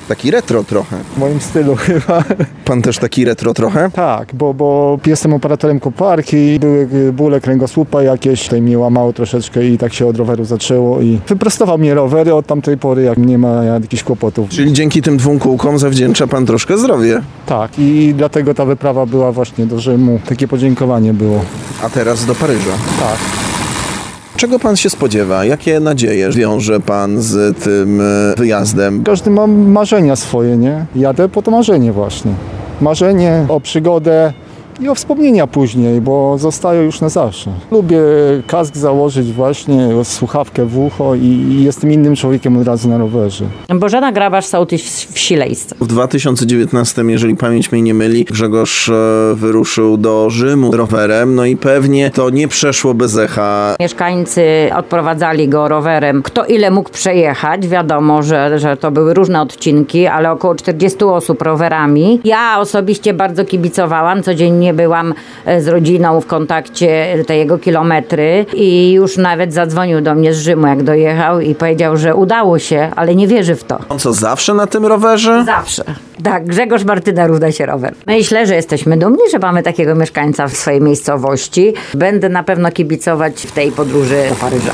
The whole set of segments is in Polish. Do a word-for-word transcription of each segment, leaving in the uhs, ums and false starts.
Taki retro trochę. W moim stylu chyba. Pan też taki retro trochę? Tak, bo, bo jestem operatorem koparki, były bóle kręgosłupa jakieś, tutaj mnie łamało troszeczkę i tak się od roweru zaczęło i wyprostował mnie rowery od tamtej pory, jak nie ma jakichś kłopotów. Czyli dzięki tym dwóm kółkom zawdzięcza pan troszkę zdrowie. Tak, i dlatego ta wyprawa była właśnie do Rzymu. Takie podziękowanie było. A teraz do Paryża. Tak. Czego pan się spodziewa? Jakie nadzieje wiąże pan z tym wyjazdem? Każdy ma marzenia swoje, nie? Jadę po to marzenie właśnie. Marzenie o przygodę i o wspomnienia później, bo zostają już na zawsze. Lubię kask założyć właśnie, słuchawkę w ucho i jestem innym człowiekiem od razu na rowerze. Bożena Grabarz, sołtys wsi Lejscy. W dwa tysiące dziewiętnastym, jeżeli pamięć mnie nie myli, Grzegorz wyruszył do Rzymu rowerem, no i pewnie to nie przeszło bez echa. Mieszkańcy odprowadzali go rowerem. Kto ile mógł przejechać, wiadomo, że, że to były różne odcinki, ale około czterdziestu osób rowerami. Ja osobiście bardzo kibicowałam, codziennie byłam z rodziną w kontakcie te jego kilometry i już nawet zadzwonił do mnie z Rzymu, jak dojechał i powiedział, że udało się, ale nie wierzy w to. On co, zawsze na tym rowerze? Zawsze. Tak, Grzegorz Martyna równa się rower. Myślę, że jesteśmy dumni, że mamy takiego mieszkańca w swojej miejscowości. Będę na pewno kibicować w tej podróży do Paryża.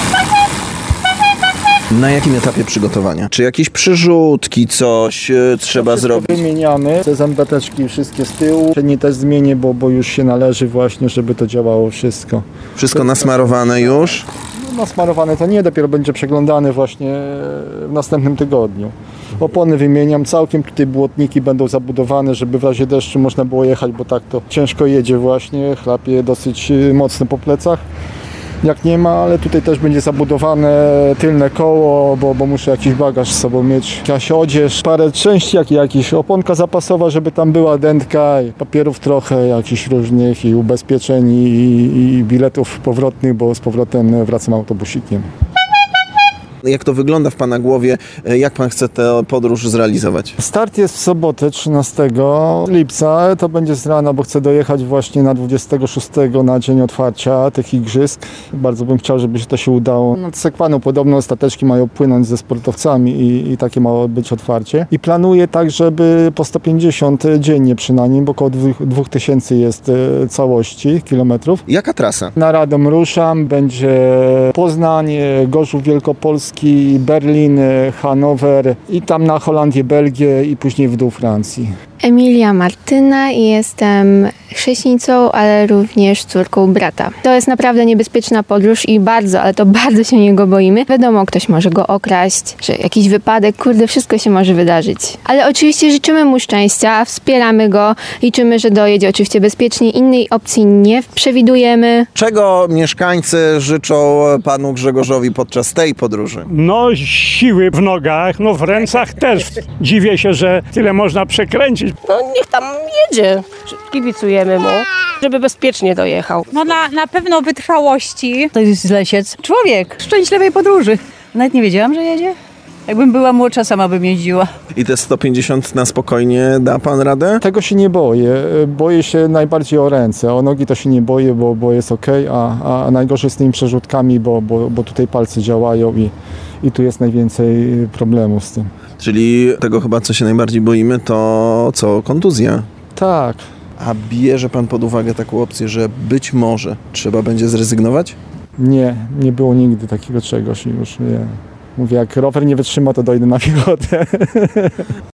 Na jakim etapie przygotowania? Czy jakieś przyrzutki, coś y, trzeba zrobić? Wymieniamy te zębateczki wszystkie z tyłu. Przednie też zmienię, bo, bo już się należy właśnie, żeby to działało wszystko. Wszystko nasmarowane już? No, nasmarowane to nie, dopiero będzie przeglądane właśnie w następnym tygodniu. Opony wymieniam całkiem, tutaj błotniki będą zabudowane, żeby w razie deszczu można było jechać, bo tak to ciężko jedzie właśnie, chlapie dosyć mocno po plecach. Jak nie ma, ale tutaj też będzie zabudowane tylne koło, bo, bo muszę jakiś bagaż z sobą mieć, jakaś odzież, parę części, jak, jakiś oponka zapasowa, żeby tam była dętka, i papierów trochę jakichś różnych i ubezpieczeń i, i biletów powrotnych, bo z powrotem wracam autobusikiem. Jak to wygląda w pana głowie? Jak pan chce tę podróż zrealizować? Start jest w sobotę, trzynastego lipca. To będzie z rana, bo chcę dojechać właśnie na dwudziestego szóstego na dzień otwarcia tych igrzysk. Bardzo bym chciał, żeby się to się udało. Nad Sekwaną podobno stateczki mają płynąć ze sportowcami i, i takie ma być otwarcie. I planuję tak, żeby po sto pięćdziesiąt dziennie przynajmniej, bo około dwóch tysięcy jest całości kilometrów. Jaka trasa? Na Radom ruszam, będzie Poznań, Gorzów Wielkopolski, Berlin, Hanower i tam na Holandię, Belgię i później w dół Francji. Emilia Martyna i jestem chrześcijanicą, ale również córką brata. To jest naprawdę niebezpieczna podróż i bardzo, ale to bardzo się niego boimy. Wiadomo, ktoś może go okraść, że jakiś wypadek, kurde, wszystko się może wydarzyć. Ale oczywiście życzymy mu szczęścia, wspieramy go, liczymy, że dojedzie oczywiście bezpiecznie, innej opcji nie przewidujemy. Czego mieszkańcy życzą panu Grzegorzowi podczas tej podróży? No siły w nogach, no w rękach też. Dziwię się, że tyle można przekręcić. No niech tam jedzie, kibicujemy mu, żeby bezpiecznie dojechał. No na, na pewno wytrwałości. To jest Lesiec. Człowiek szczęśliwej podróży. Nawet nie wiedziałam, że jedzie. Jakbym była młodsza, sama bym jeździła. I te sto pięćdziesiąt na spokojnie da pan radę? Tego się nie boję. Boję się najbardziej o ręce. O nogi to się nie boję, bo, bo jest ok, a, a najgorzej z tymi przerzutkami, bo, bo, bo tutaj palce działają i, i tu jest najwięcej problemów z tym. Czyli tego chyba, co się najbardziej boimy, to co? Kontuzja. Tak. A bierze pan pod uwagę taką opcję, że być może trzeba będzie zrezygnować? Nie, nie było nigdy takiego czegoś już. Nie. Mówię, jak rower nie wytrzyma, to dojdę na piechotę.